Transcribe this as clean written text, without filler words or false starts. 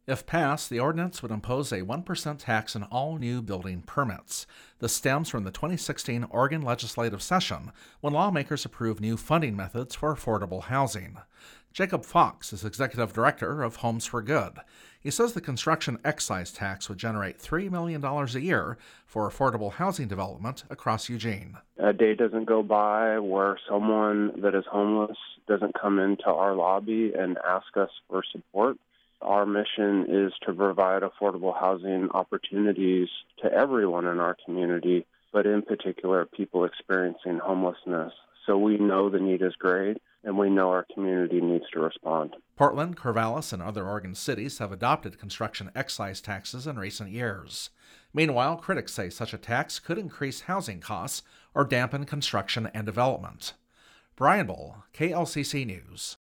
If passed, the ordinance would impose a 1% tax on all new building permits. This stems from the 2016 Oregon legislative session, when lawmakers approved new funding methods for affordable housing. Jacob Fox is executive director of Homes for Good. He says the construction excise tax would generate $3 million a year for affordable housing development across Eugene. A day doesn't go by where someone that is homeless doesn't come into our lobby and ask us for support. Our mission is to provide affordable housing opportunities to everyone in our community, but in particular people experiencing homelessness. So we know the need is great, and we know our community needs to respond. Portland, Corvallis, and other Oregon cities have adopted construction excise taxes in recent years. Meanwhile, critics say such a tax could increase housing costs or dampen construction and development. Brian Bull, KLCC News.